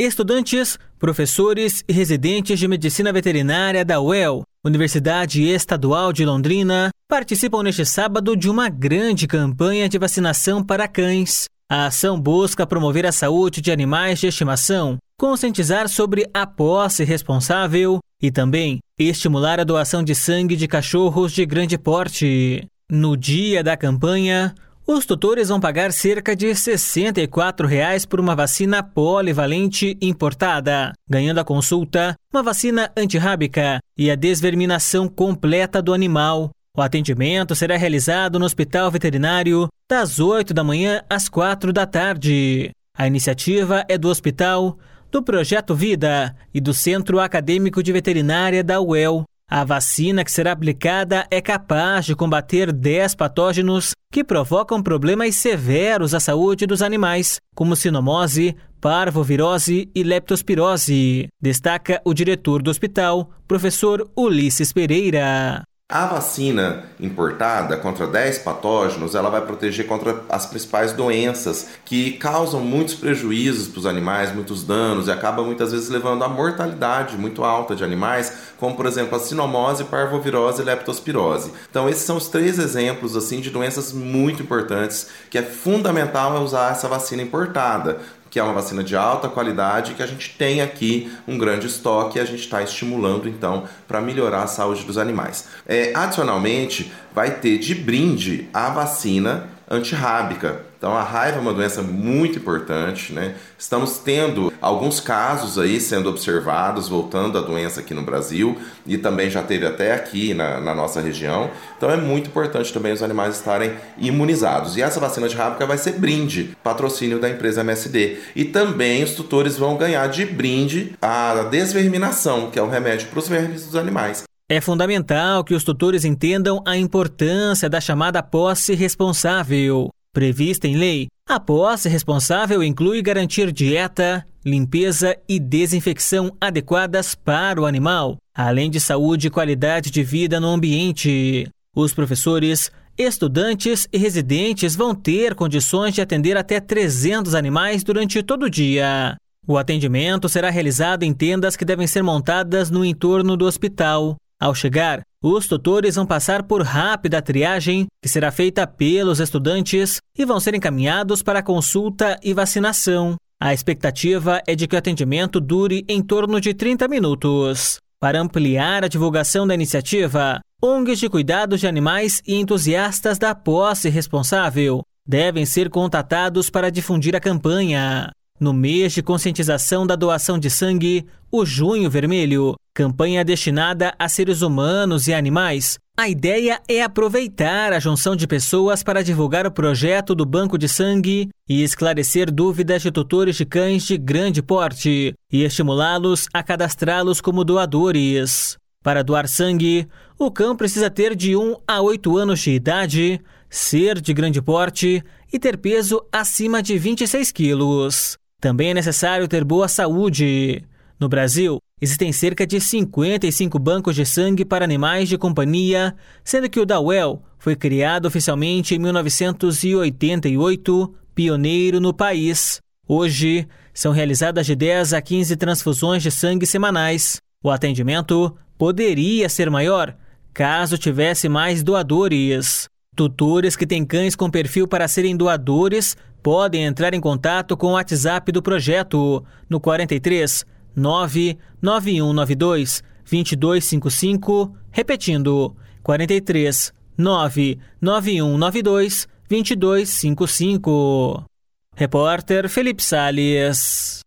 Estudantes, professores e residentes de medicina veterinária da UEL, Universidade Estadual de Londrina, participam neste sábado de uma grande campanha de vacinação para cães. A ação busca promover a saúde de animais de estimação, conscientizar sobre a posse responsável e também estimular a doação de sangue de cachorros de grande porte. No dia da campanha, os tutores vão pagar cerca de R$ 64 por uma vacina polivalente importada, ganhando a consulta, uma vacina antirrábica e a desverminação completa do animal. O atendimento será realizado no Hospital Veterinário das 8 da manhã às 4 da tarde. A iniciativa é do hospital, do Projeto Vida e do Centro Acadêmico de Veterinária da UEL. A vacina que será aplicada é capaz de combater 10 patógenos que provocam problemas severos à saúde dos animais, como sinomose, parvovirose e leptospirose, destaca o diretor do hospital, professor Ulisses Pereira. A vacina importada contra 10 patógenos, ela vai proteger contra as principais doenças que causam muitos prejuízos para os animais, muitos danos e acaba muitas vezes levando a mortalidade muito alta de animais, como por exemplo a sinomose, parvovirose e leptospirose. Então esses são os 3 exemplos assim de doenças muito importantes que é fundamental usar essa vacina importada, que é uma vacina de alta qualidade, que a gente tem aqui um grande estoque e a gente está estimulando, então, para melhorar a saúde dos animais. Adicionalmente, vai ter de brinde a vacina antirrábica. Então, a raiva é uma doença muito importante, né? Estamos tendo alguns casos aí sendo observados, voltando a doença aqui no Brasil, e também já teve até aqui na nossa região. Então, é muito importante também os animais estarem imunizados. E essa vacina antirrábica vai ser brinde, patrocínio da empresa MSD. E também os tutores vão ganhar de brinde a desverminação, que é o remédio para os vermes dos animais. É fundamental que os tutores entendam a importância da chamada posse responsável. Prevista em lei, a posse responsável inclui garantir dieta, limpeza e desinfecção adequadas para o animal, além de saúde e qualidade de vida no ambiente. Os professores, estudantes e residentes vão ter condições de atender até 300 animais durante todo o dia. O atendimento será realizado em tendas que devem ser montadas no entorno do hospital. Ao chegar, os tutores vão passar por rápida triagem, que será feita pelos estudantes, e vão ser encaminhados para consulta e vacinação. A expectativa é de que o atendimento dure em torno de 30 minutos. Para ampliar a divulgação da iniciativa, ONGs de cuidados de animais e entusiastas da posse responsável devem ser contatados para difundir a campanha. No mês de conscientização da doação de sangue, o Junho Vermelho, campanha destinada a seres humanos e animais, a ideia é aproveitar a junção de pessoas para divulgar o projeto do Banco de Sangue e esclarecer dúvidas de tutores de cães de grande porte e estimulá-los a cadastrá-los como doadores. Para doar sangue, o cão precisa ter de 1 a 8 anos de idade, ser de grande porte e ter peso acima de 26 quilos. Também é necessário ter boa saúde. No Brasil, existem cerca de 55 bancos de sangue para animais de companhia, sendo que o da UEL foi criado oficialmente em 1988, pioneiro no país. Hoje, são realizadas de 10 a 15 transfusões de sangue semanais. O atendimento poderia ser maior caso tivesse mais doadores. Tutores que têm cães com perfil para serem doadores podem entrar em contato com o WhatsApp do projeto no 43 99192 2255, repetindo, 43 99192 2255. Repórter Felipe Salles.